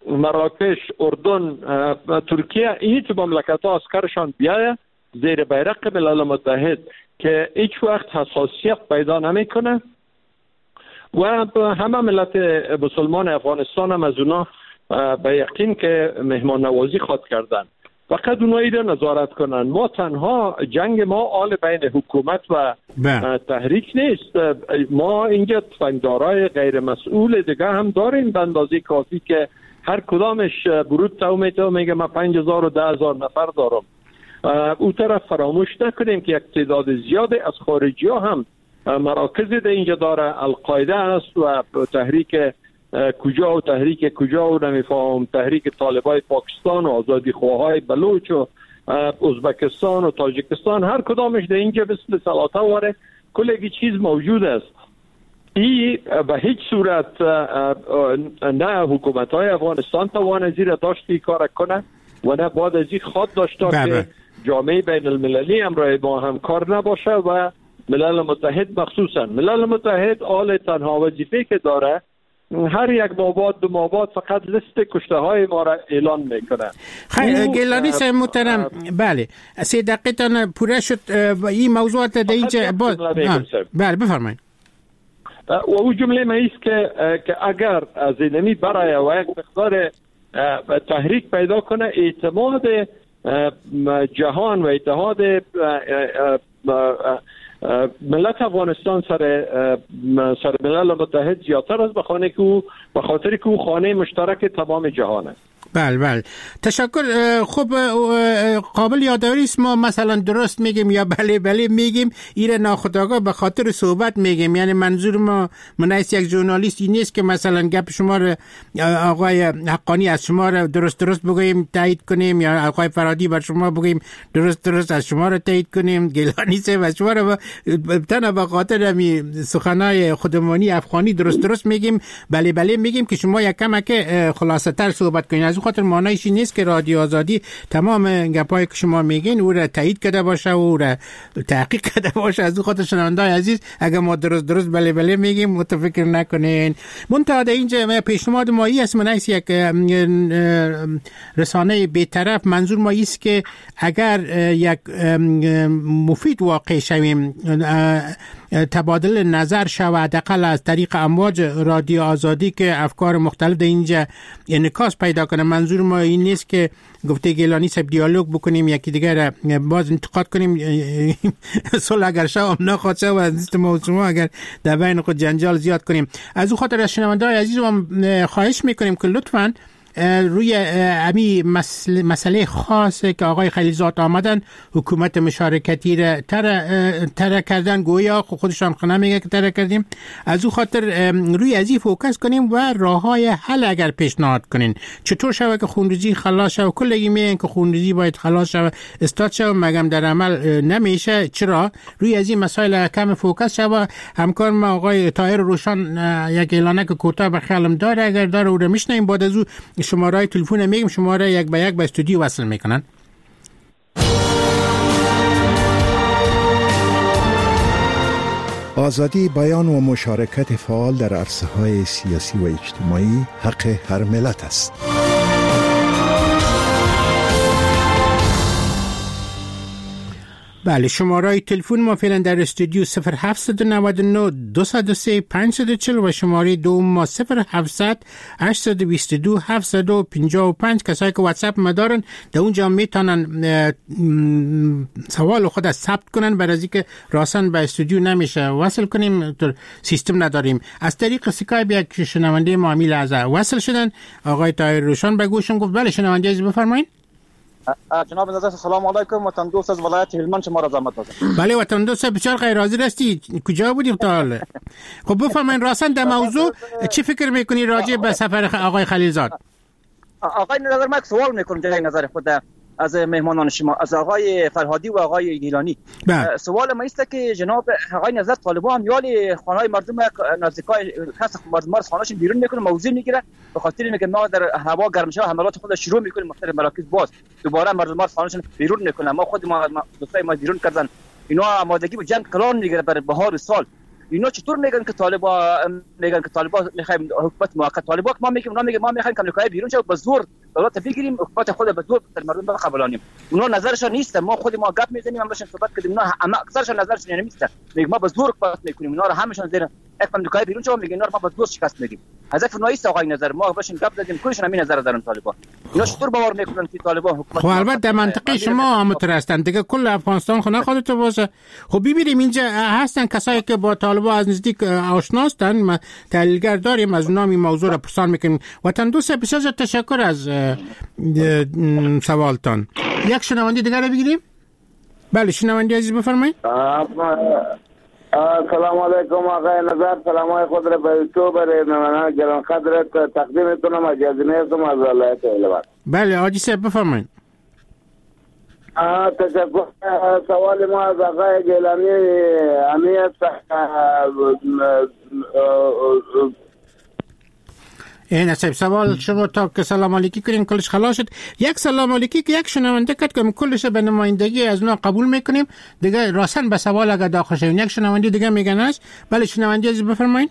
مراکش، اردن، ترکیه، هیچ مملکت ها عسکرشان بیایه زیر بیرق ملل متحد که هیچ وقت حساسیت پیدا نمیکنه و همه ملت مسلمان افغانستان هم از اونا به یقین که مهمان نوازی خواهد کردن. فقط اونایی را نظارت کنن. ما تنها جنگ ما آل بین حکومت و تحریک نیست. ما اینجا تفنگدارای غیر مسئول دیگه هم داریم به اندازه کافی که هر کدامش برود تو میگه من 5000 و 10000 نفر دارم. او طرف فراموش نکنیم که یک تعداد زیادی از خارجی ها هم مراکزی در اینجا داره. القاعده است و تحریک کجا و تحریک کجا و نمیفهم، تحریک طالبای پاکستان و آزادی خواهای بلوچ و ازبکستان و تاجیکستان، هر کدامش در اینجا مثل سلاطه واره کلی چیز موجود است. این به هیچ صورت نه حکومت های افغانستان توان زیر داشتی کار کنه و نه بعد از این خواد داشته که جامعه بین المللی همراه با هم کار نباشه و ملل متحد مخصوصا ملل متحد آل تنها وظیفه که داره هر یک مابعد دو مابعد فقط لیست کشته های ما را اعلان میکنه.
خیلی گیلانی صاحب محترم، بله 3 دقیقه تان پوره شد. این موضوعات در اینجا بله بفرمایید.
و او جمله ما ایست که اگر از اینمی برای و یک مقدار تحریک پیدا کنه اعتماد جهان و اتحاد ملت افغانستان سر ملل متحد زیادتر است به خاطر که او خانه مشترک تمام جهان است.
بله تشکر. خب قابل یادآوری است ما مثلا درست میگیم یا بله میگیم، ایره ناخودآگاه به خاطر صحبت میگیم. یعنی منظور ما منیس یک ژورنالیست این نیست که مثلا گپ شما رو آقای حقانی از شما رو درست بگوییم تایید کنیم یا آقای فرادی بر شما بگوییم درست از شما رو تایید کنیم. گیلانی صاحب از شما رو تنها به خاطر همین سخنای خودمانی افغانی درست میگیم، بله میگیم که شما یک کمک خلاصه تر صحبت کنید. از خاطر معنیش نیست که رادیو آزادی تمام گپایی که شما میگین او را تایید کرده باشه و او را تحقیق کرده باشه. از خاطر شنوندای عزیز اگر ما درست بله میگیم متفکر نکنین. منتها در اینجا پیشنهاد ما است، من است یک رسانه بی‌طرف. منظور ما است که اگر یک مفید واقع شویم، تبادل نظر شود حداقل از طریق امواج رادیو آزادی که افکار مختلف در اینجا انعکاس پیدا کنه. منظور ما این نیست که گفته گیلانی صاحب دیالوگ بکنیم یکی دیگر باز انتقاد کنیم. صلح اگر شو نخواد شو از ما شما اگر در بین خود جنجال زیاد کنیم. از او خاطر از شنونده‌های عزیز ما خواهش میکنیم که لطفاً روی امی مسئله خاصه که آقای خلیزاد آمدن حکومت مشارکتی را ترک کردن، گویا خودشان خونه میگه که ترک کردیم، از او خاطر روی ازی فوکس کنیم و راههای حل اگر پیشنهاد کنین. چطور شود که خونریزی خلاص شود؟ کلگی میگن که خونریزی باید خلاص شود استاد شود، مگم در عمل نمیشه. چرا؟ روی ازی مسائل کم فوکس شود. همکار ما آقای طاهر روشن یک اعلانه که کوتاه به خیالم داره، اگر داره او رو میشنیم. بعد از او شماره تلفن میگیم، شماره یک به یک به استودیو وصل میکنن.
آزادی بیان و مشارکت فعال در عرصه‌های سیاسی و اجتماعی حق هر ملت است.
بله، شماره تلفن ما فعلا در استودیو 0799 203 540 و شماره دوم ما 0700 822 755. کسایی که واتساپ مدارن در اونجا میتونن سوال خود از ثبت کنن، برای از اینکه راسن به استودیو نمیشه وصل کنیم، سیستم نداریم. از طریق اسکایپ یک شنونده معامل از وصل شدن. آقای طاهر روشن به گوشم گفت بله شنونده عزیز بفرمایید.
جناب نظر سلام علیکم. وطن دوست از ولایت هلمند شما را زحمت دادم.
بله وطن دوست بسیار خیر حاضر هستی. کجا بودی تا حالا؟ خب بفرمایید راسن در موضوع چی فکر میکنی راجع به سفر آقای خلیلزاد؟
آقای نظر من سوال میکنم جای نظر خود از مهمانان شما، از آقای فرهادی و آقای گیلانی. سوال ما است که جناب آقای نظر طالبان هم یال خانه‌های مردم نزدیکای کس مردم از خانه‌شون بیرون میکنه، موضوع میگیره به خاطر اینکه ما در هوا گرم شه حملات خود شروع میکنیم مختلف مراکز باز دوباره مردم از خانه‌شون بیرون میکنه. ما خود ما دوستای ما بیرون کردن، اینا آمادگی به جنگ قرار میگیره برای بهار سال. اینا چطور میگن که طالبان میخوایم حکومت موقت؟ طالبان ما میگیم ما میخوایم کمکای بیرون شه به زور دولت بگیریم، حکومت خود به زور مردم بقبولانیم. اونا نظرشون نیست، ما خود ما گپ میزنیم، ما باشیم صحبت کنیم، اونا اکثرشون نظرشون نیست. میگم ما به زور حکومت میکنیم، اونا رو همشون زیر یک کمکای بیرون شه، میگن اینا رو ما به زور شکست میدیم. هدف نایست آقای نظر، ما باشیم گپ زدیم کلشون همین نظر دارن طالبان. اینا چطور باور میکنن که طالبان حکومت؟
خب البته منطقی شما هم مترستن دیگه، کل افغانستان خونه خودت باشه. خب ببینیم اینجا هستن کسایی که با طالبان از نزدیک آشناستن، ما تحلیلگر داریم، از نام این موضوع را پرسان میکنیم. وطن دوست بسیار تشکر از سوالتان. یک شنونده دیگر رو بگیریم. بله شنونده عزیز بفرمایید.
سلام علیکم آقای نظر، سلامای خود را به تو برای مهمانان گران قدرت تقدیم میکنم. اجازه نیستم از ولایت علوان.
بله آجی صاحب بفرمایید.
تشکر. سوال ما از آقای گیلانی امیت
این نصیب سوال شما تا که سلام علیکی کنیم کلش خلاص شد. یک سلام علیکی که یک شنونده کرد که کلش به نمایندگی از اونا قبول میکنیم دیگه، راستن به سوال اگه داخل شویم. یک شنونده دیگه میگن است. بله شنونده عزیز بفرمایید.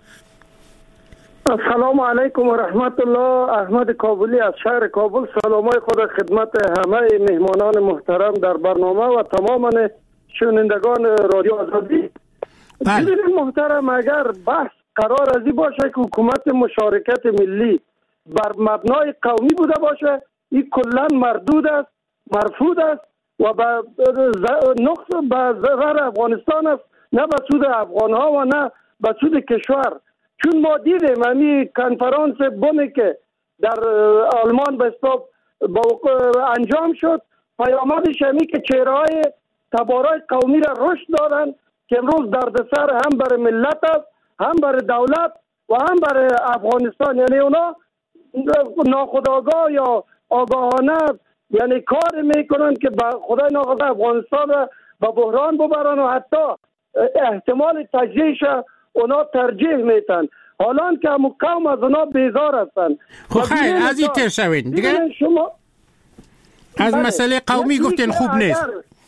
السلام علیکم و رحمت الله. احمد کابلی از شهر کابل. سلامای خود خدمت همه مهمانان محترم در برنامه و تمام شنوندگان رادیو آزادی.
بله
محترم، اگر بحث قرار ازی باشه که حکومت مشارکت ملی بر مبنای قومی بوده باشه، این کلا مردود است، مرفوض است و به نقص به ضرر افغانستان است، نه به سود افغان ها و نه به سود کشور. چون ما دیدیم همین کنفرانس بومی که در آلمان به اصطلاح انجام شد، پیامدش همی که چهره‌های تبارای قومی را رشد دادن که امروز دردسر هم برای ملت است، هم برای دولت و هم برای افغانستان. یعنی اونا ناخودآگاه یا آگاهانه یعنی کار میکنن که خدای ناخواسته افغانستان را به بحران ببرن و حتی احتمال تجزیهش اونا ترجیح میتن، حالا که همون قوم از اونا بیزار هستن.
خب خیر از این تر شوین دیگه. شما از مسئله قومی گفتین خوب نیست.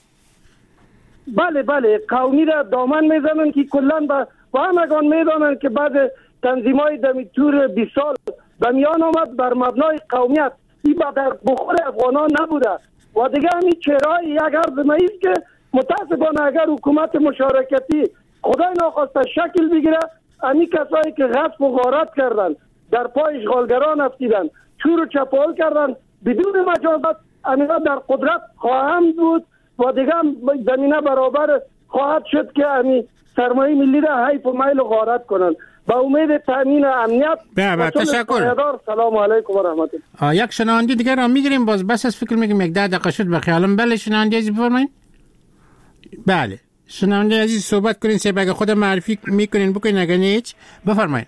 بله قومی را دامن میزنن که کلا با همگان میدانن که بعد تنظیمای دمی تور 20 سال به میان آمد بر مبنای قومیت. این در بخور افغانان نبوده و دیگه همین چهرهای یک عرض ماییست که متاسفانه اگر حکومت مشارکتی خدای ناخواسته شکل بگیره، همین کسایی که غصب و غارت کردن، در پای اشغالگران افتیدن، چور و چپاول کردن، بدون مجازات امینا در قدرت خواهند بود و دیگه زمینه برابر خواهد شد که همین سرمایه ملی را حیف و میل و غارت کنن. با امید تامین امنیت.
تشکر.
سلام علیکم و رحمت الله.
یک شنونده دیگه را میگیریم، باز بس از فکر میگیم یک 10 دقیقه شد به خیالم. بله شنونده عزیز بفرمایید. بله شنونده عزیز صحبت کنین، سه بگه خود معرفی میکنین بکنین اگه نیچ بفرمایید.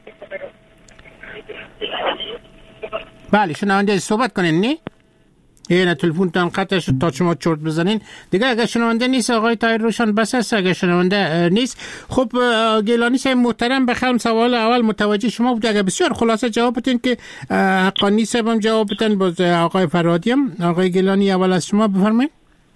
بله شنونده عزیز صحبت کنین. نه این تلفن تان قطع شد تا شما چرت بزنین دیگه. اگه شنونده نیست آقای طاهر روشن بس است. اگه شنونده نیست خب گیلانی صاحب محترم بخوام سوال اول متوجه شما بود، اگه بسیار خلاصه جواب بدین که حقانی صاحب هم جواب بدن، باز آقای فرادی هم. آقای گیلانی اول از شما بفرمایید.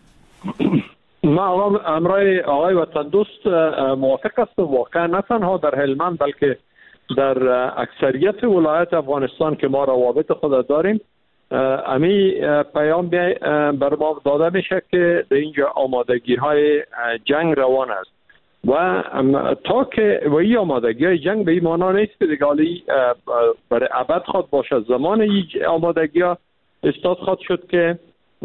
ما امرای آقای وطن دوست موافق است. واقعا نه تنها در هلمند بلکه در اکثریت ولایت افغانستان که ما روابط خود داریم، امی پیام بر ما داده میشه که در اینجا آمادگی های جنگ روان است و تا که و این آمادگی های جنگ به این معنا نیست که دیگه برای ابد خود باشه. زمان این آمادگی ها استاد خود شد که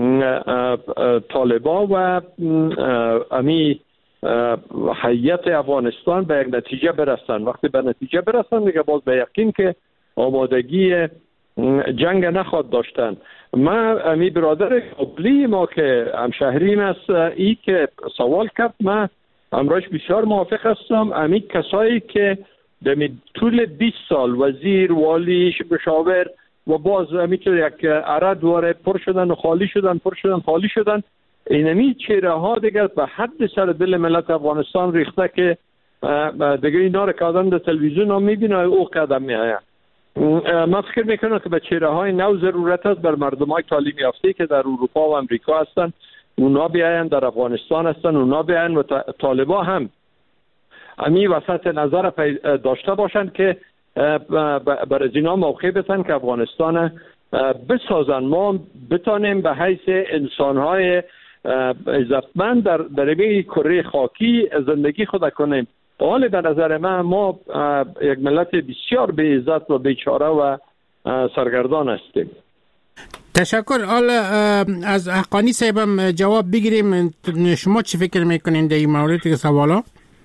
طالبان و امی هیئت افغانستان به یک نتیجه برسن. وقتی به نتیجه برسن دیگه باز به یقین که آمادگی جنگ نخواد داشتن. ما امی برادر کابلی ما که همشهریم است ای که سوال کرد، ما امروز بسیار موافق هستم. امی کسایی که در طول 20 سال وزیر، والی، مشاور و باز همینطور یک عره دواره پر شدن و خالی شدن، پر شدن خالی شدن، اینمی چهره ها دیگر به حد سر دل ملت افغانستان ریخته که دیگر اینا رو که آدم در تلویزیون هم میبینه او قدم میآید. من فکر میکنم که به چهره های نو ضرورت است بر مردم های تعلیم یافته که در اروپا و امریکا هستن، اونا بیاین در افغانستان هستن، اونا بیاین و طالبا هم امی وسط نظر داشته باشند که برای اینا موقع بتن که افغانستان بسازن. ما بتانیم به حیث انسان‌های عزتمند در این کره خاکی زندگی خود کنیم. حال به نظر ما یک ملت بسیار بی عزت و بیچاره و سرگردان هستیم.
تشکر. حالا از حقانی صاحبم جواب بگیریم. شما چی فکر میکنین در این مورد که سوالا؟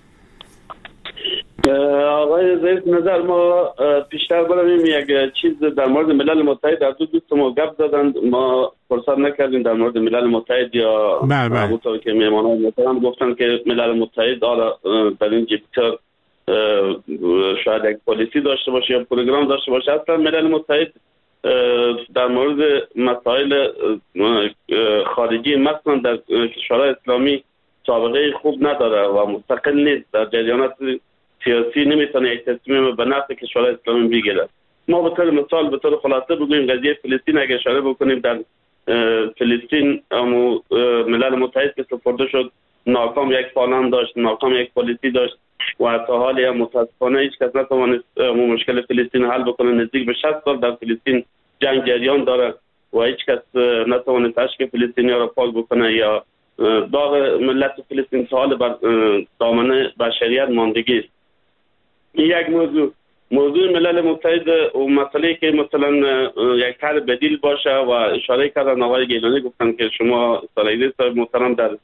آقای زید نظر ما پیشتر بریم یک چیز در مورد ملل متحد در دو دوست ما گپ زدند، ما فرصت نکردیم در مورد ملل متحد یا همونطور که میهمانان محترم گفتن که ملل متحد در این جبهه شاید یک پالیسی داشته باشه یا پروگرام داشته باشه. اصلا ملل متحد در مورد مسائل خارجی مثلا در کشورهای اسلامی سابقه خوب نداره و مستقل نیست، در جریانات سیاسی نمیتونه یک تصمیم به نفع کشورهای اسلامی بگیره. ما به طور مثال به طور خلاصه بگوییم قضیه فلسطین اگه اشاره بکنیم، در فلسطین ملل متحد که سپرده شد ناکام یک پلان داشت، ناکام یک پالیسی داشت و تا حالی هم متاسفانه هیچ کس نتوانست مشکل فلسطین حل بکنه. نزدیک به 60 سال در فلسطین جنگ جریان داره و هیچ کس نتوانست اشک فلسطینی‌ها را پاک بکنه یا داغ ملت فلسطین سال بر دامنه بشریت ماندگی است. این یک موضوع ملل متحد و مسئله که مثلا یک طرح بدیل باشه و اشاره کردن آقای گیلانی گفتن که شما سالایدی صاحب محترم در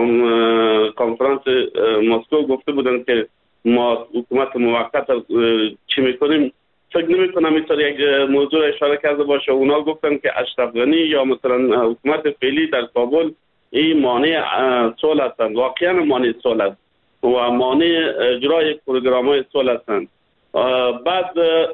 کنفرانس مسکو گفته بودن که ما حکومت موقت چی میکنیم. فکر نمی کنم اینطور یک موضوع اشاره کرده باشه. اونا گفتن که اشرف غنی یا مثلا حکومت فعلی در کابل این مانع صلح هستند، واقعا مانع صلح است و مانع اجرای پروگرام‌های صلح هستند. بعد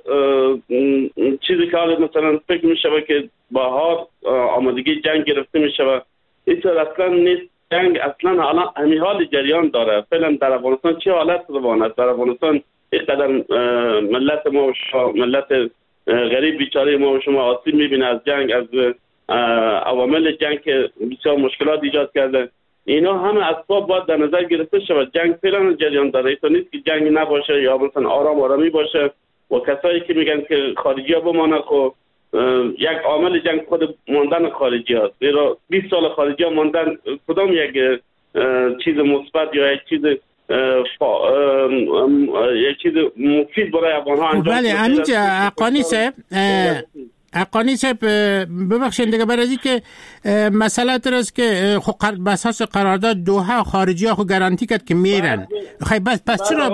چیزی که مثلا فکر میشه که بهار آمادگی جنگ گرفته میشه، اینطور اصلا نیست. جنگ اصلا الان همین حال جریان داره. فعلا در افغانستان چه حالت روان است؟ در افغانستان اینقدر ملت ما و ملت غریب بیچاره ما و شما آسیب میبینه از جنگ، از عوامل جنگ که بسیار مشکلات ایجاد کرده. اینا همه اسباب باید در نظر گرفته شود. جنگ فعلا جریان داره، ایتا نیست که جنگ نباشه یا مثلا آرامی باشه. و کسایی که میگن که خارجی ها بمانه، خب یک عامل جنگ خود ماندن خارجی هست. زیرا 20 سال خارجی ها ماندن کدام یک چیز مثبت یا یک چیز مفید برای افغان ها انجام
بله همینجا حقانی صاحب ببخشید دیگه برای این که مسئله ترست که به اساس قرارداد دوحه خارجی ها خود گارانتی کرد که میرن. خیلی پس چرا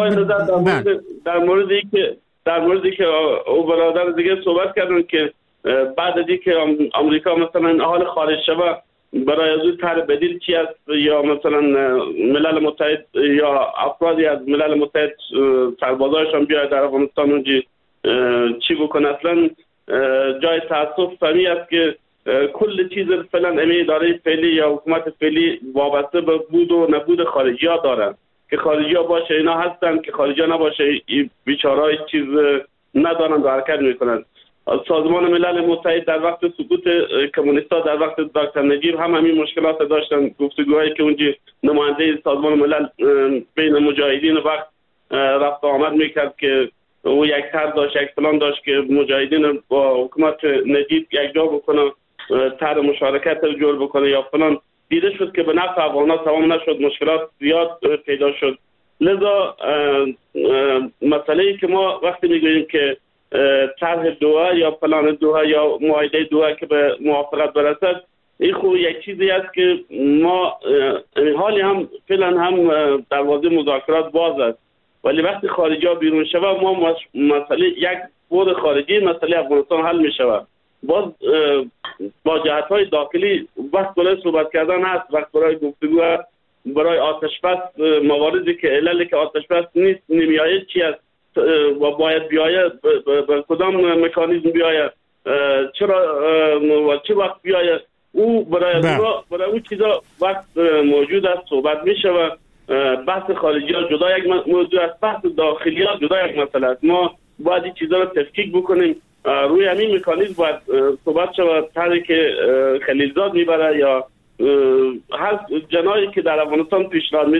در موردی که او برادر دیگه صحبت کردن که بعد از اینکه امریکا مثلا حال خارج شوه برای از طرح بدیل چی است یا مثلا ملل متحد یا افرادی از ملل متحد سربازایشان بیاید در افغانستان اونجا چی بکنه. اصلا جای تاسف فهمی است که کل چیز فعلا امی اداره فعلی یا حکومت فعلی وابسته به بود و نبود خارجی ها دارن که خارجی ها باشه اینا هستن، که خارجی ها نباشه بیچاره های چیز ندارن و حرکت میکنن. سازمان ملل متحد در وقت سقوط کمونیستا در وقت دکتر نجیب هم همین مشکلات داشتن. گفتگوهایی که اونجا نماینده سازمان ملل بین مجاهدین وقت رفت آمد میکرد که او یک طرح داشت، یک پلان داشت که مجاهدین با حکومت نجیب یک جا بکنه، طرح مشارکت رو جور بکنه یا فلان. دیده شد که به نفع افغان‌ها تمام نشد، مشکلات زیاد پیدا شد. لذا مسئله‌ای که ما وقتی میگوییم که طرح دوحه یا پلان دوحه یا معاهده دوحه که به موافقت برسد، این خوب یک چیزی است که ما حالی هم فعلا هم دروازه مذاکرات باز است، ولی وقتی خارجی ها بیرون شود ما مسئله یک بود خارجی مسئله افغانستان حل می شود. باز با جهت های داخلی وقت برای صحبت کردن هست، وقت برای گفتگو هست، برای آتش بس مواردی که علل که آتش بس نیست نمیآید چی است و باید بیاید به کدام مکانیزم بیاید، چرا و چه وقت بیاید، او برای اون چیزا وقت موجود است، صحبت می شود. بحث خارجی ها جدا یک موضوع است، بحث داخلی ها جدا یک مسئله است. ما باید این چیزا رو تفکیک بکنیم، روی همین مکانیزم باید صحبت شود. طرحی که خلیلزاد میبره یا هر جنایی که در افغانستان پیشنهاد میده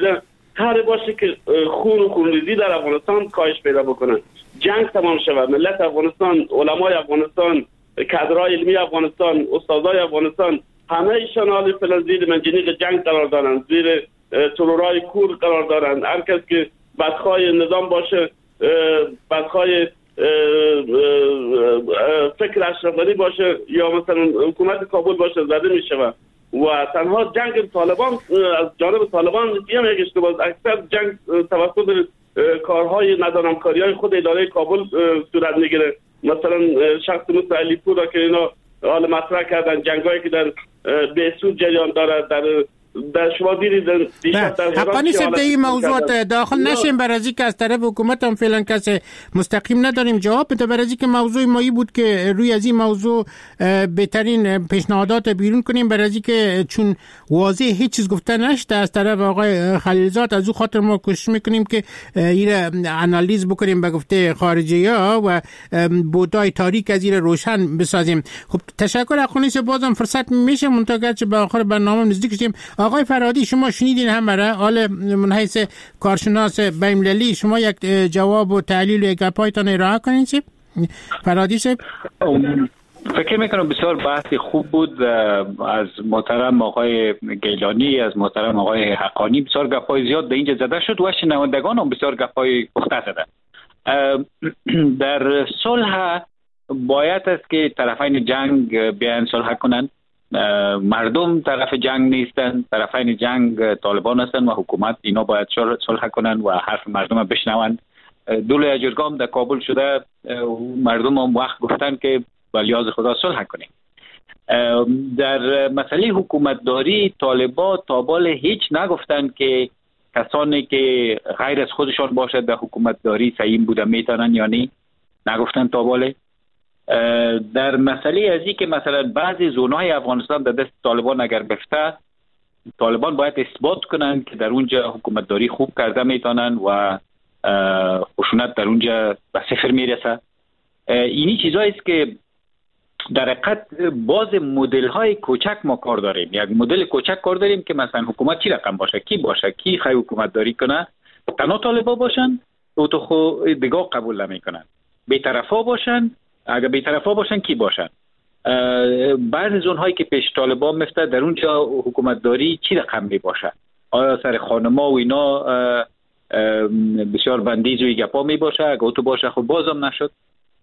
قرار باشه که خون و خونریزی در افغانستان کاهش پیدا بکنه، جنگ تمام شود، ملت افغانستان، علمای افغانستان، کادرهای علمی افغانستان، استادای افغانستان، همه ایشان حال فعلا زیر منجنیق جنگ قرار دارند، زیر ترورای کور قرار دارند. هر کس که بدخواه نظام باشه، بدخواه فکر اشرف غنی باشه یا مثلا حکومت کابل باشه زده می شود و تنها جنگ طالبان از جانب طالبان هم یک اشتباه، اکثر جنگ توسط کارهای ندانمکاری خود اداره کابل صورت میگیره. مثلا شخص مثل علی پور را که اینا حال مطرح کردن، جنگایی که در بیسود جریان دارد، در شما دیدید
حقانی صاحب در این موضوعات داخل نشیم، برای از که از طرف حکومت هم فعلا کسی مستقیم نداریم جواب بده، برای از که موضوع مایی بود که روی از این موضوع بهترین پیشنهادات بیرون کنیم، برای از که چون واضح هیچ چیز گفته نشده از طرف آقای خلیلزاد، از او خاطر ما کوشش میکنیم که این انالیز بکنیم به گفته خارجیه ها و بودای تاریک از این روشن بسازیم. خب تشکر حقانی صاحب، بازم فرصت میشه منتظر به آخر برنامه نزدیک شدیم. آقای فرهادی شما شنیدین همه حال من حیث کارشناس بین‌المللی شما یک جواب و تحلیل و گپایتان ارائه کنین چی؟ فرهادی صاحب
فکر میکنم بسیار بحث خوب بود از محترم آقای گیلانی، از محترم آقای حقانی، بسیار گپای زیاد به اینجا زده شد و شنوندگان هم بسیار گپای پخته زدن. در صلح باید است که طرفین جنگ بیان صلح کنند. مردم طرف جنگ نیستن، طرفین جنگ طالبان هستن و حکومت، اینا باید صلح کنن و حرف مردم بشنوند. دوله جرگام در کابل شده، مردم هم وقت گفتن که بلیاز خدا صلح کنیم. در مسئله حکومتداری طالبان تابال هیچ نگفتن که کسانی که غیر از خودشان باشد در حکومتداری سعیم بوده میتونن یا نه، نگفتن تاباله. در مسئله ازی که مثلا بعضی زونهای افغانستان در دست طالبان اگر بفته، طالبان باید اثبات کنند که در اونجا حکومتداری خوب کرده میتونن و خشونت در اونجا به صفر میرسه. اینی چیزایی است که در حقیقت باز مدل های کوچک ما کار داریم. یک مدل کوچک کار داریم که مثلا حکومت چی رقم باشه، کی باشه، کی خواهی حکومتداری کنه، تنها طالبان باشن او تو خود دیگه قبول نمیکنن، بی‌طرفا باشن، اگر بی‌طرفا باشن کی باشن. بعضی زونهایی که پیش طالبان میفته در اونجا حکومتداری چی رقم می باشه، آیا سر خانما و اینا بسیار بندیز و گپا می باشه، اگر تو باشه خب بازم نشد.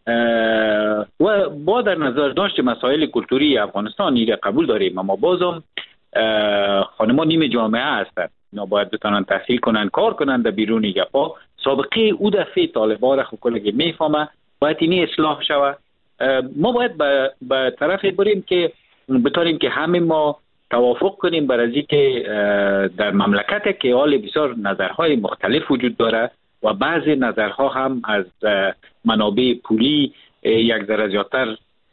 و با در نظر داشت مسائل کلتوری افغانستان ایره قبول داریم، اما بازم خانما نیم جامعه هستند، اینا باید بتونن تحصیل کنن، کار کنن در بیرون گپا. سابقه او دفعه طالبان را خب کلگی میفهمه، باید اینی اصلاح شود. ما باید به طرف بریم که بتونیم که همه ما توافق کنیم بر ازی که در مملکت که حال بسیار نظرهای مختلف وجود داره و بعضی نظرها هم از منابع پولی یک ذره زیادتر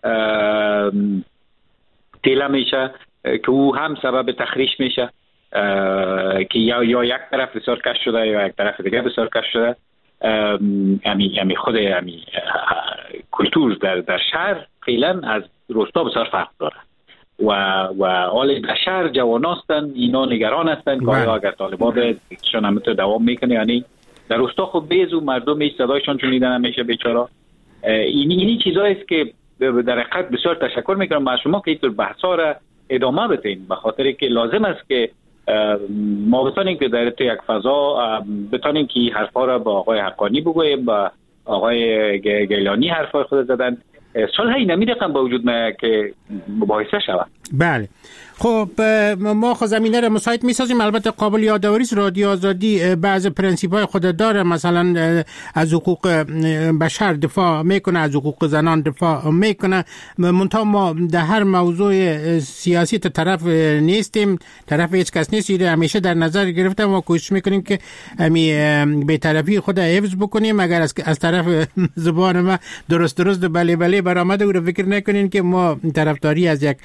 تیله میشه که او هم سبب تخریش میشه که یا یک طرف بسیار کش شده یا یک طرف دیگه بسیار کش شده. امی خود کلتور در شهر فعلا از روستا بسیار فرق داره و حال در شهر جوان هستن، اینا نگران هستن که اگر طالبان شون هم تو دوام میکنه یعنی در روستا خب بیز و مردم هیچ صدایشان چونیدن نمیشه بیچارا. اینی چیزایی است که در حقیقت بسیار تشکر میکنم از شما که اینطور بحثا را ادامه بدین، به خاطر که لازم است که ما بتانیم که در یک فضا بتانیم که حرفا را با آقای حقانی بگویم، با آقای گیلانی حرفای خود زدن، صلح این نمی‌رقم با وجود که مباحثه شود.
بله خب ما خود زمینه را مساعد میسازیم. البته قابل یادآوری است رادیو آزادی بعض پرنسیپ‌های خود داره، مثلا از حقوق بشر دفاع میکنه، از حقوق زنان دفاع میکنه، منتها ما در هر موضوع سیاسی طرف نیستیم، طرف هیچ کس نیست. همیشه در نظر گرفتم و کوشش میکنیم که بی‌طرفی خود حفظ بکنیم. اگر از طرف زبان ما درست بله برآمده و فکر نکنین که ما طرفداری از یک فکر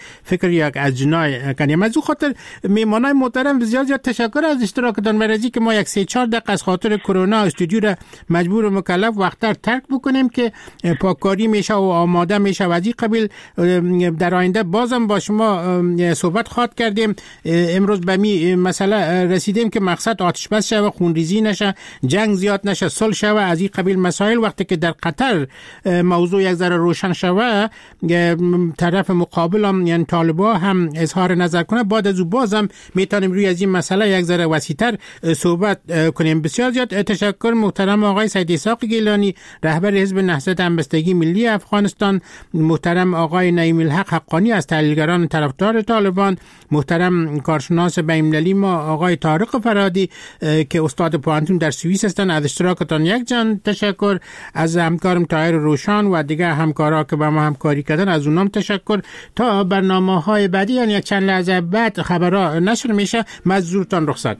خاطر یک اجنای کنیم. از او خاطر میمانای محترم بسیار زیاد تشکر از اشتراکتان. مرزی که ما یک 3-4 دقیقه از خاطر کرونا استودیو را مجبور و مکلف وقتتر ترک بکنیم که پاککاری میشه و آماده میشه و از این قبیل. در آینده بازم با شما صحبت خواهد کردیم. امروز به می مسئله رسیدیم که مقصد آتش بس شه و خونریزی نشه، جنگ زیاد نشه، صلح شه و از این قبیل مسائل. وقتی که در قطر موضوع یک ذره روشن شه، طرف مقابل هم یعنی طالبا هم اظهار نظر کنه، بعد از او بازم میتونیم روی از این مسئله یک ذره وسیع‌تر صحبت کنیم. بسیار زیاد تشکر محترم آقای سید اسحاق گیلانی، رهبر حزب نهضت همبستگی ملی افغانستان، محترم آقای نعیم الحق حقانی از تحلیلگران طرفدار طالبان، محترم کارشناس بین‌المللی ما آقای طارق فرهادی که استاد پوهنتون در سوئیس هستند. از اشتراکتان یک جان تشکر. از همکارم طاهر روشان و دیگر همکارا که با ما همکاری کردن از اونام تشکر. تا برنامه‌های بعدی یعنی یک چند لحظه بعد خبرها نشر میشه، مزورتان رخصت.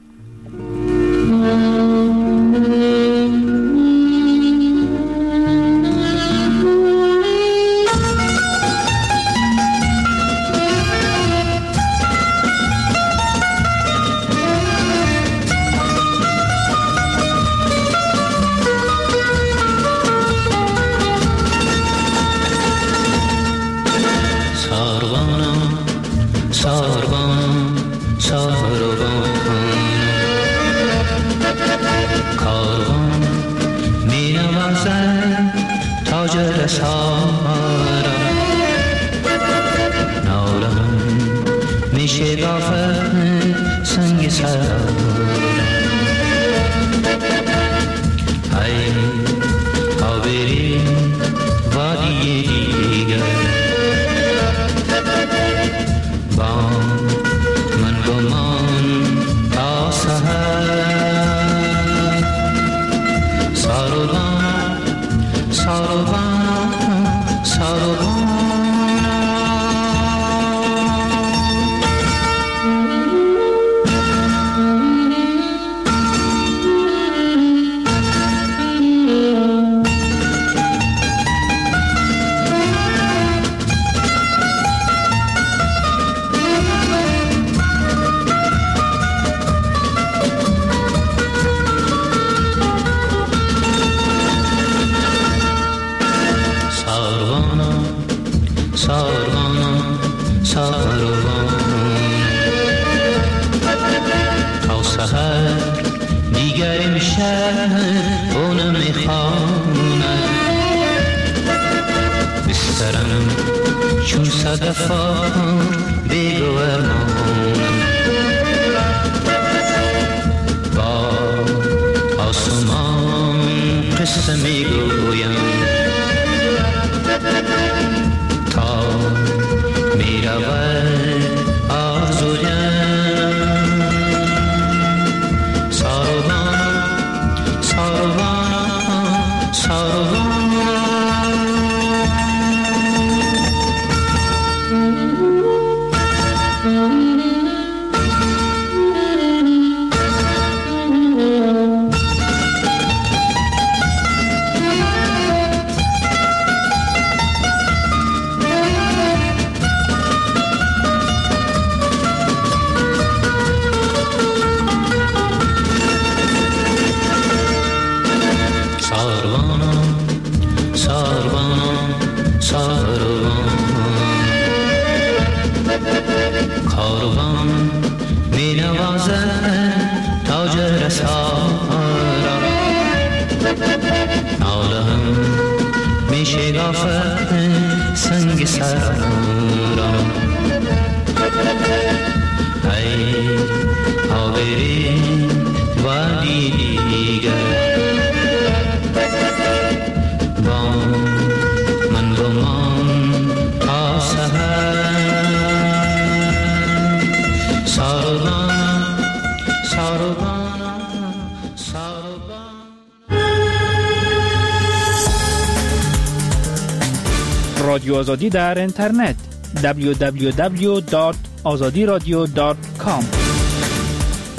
رادیو آزادی در اینترنت www.azadiradio.com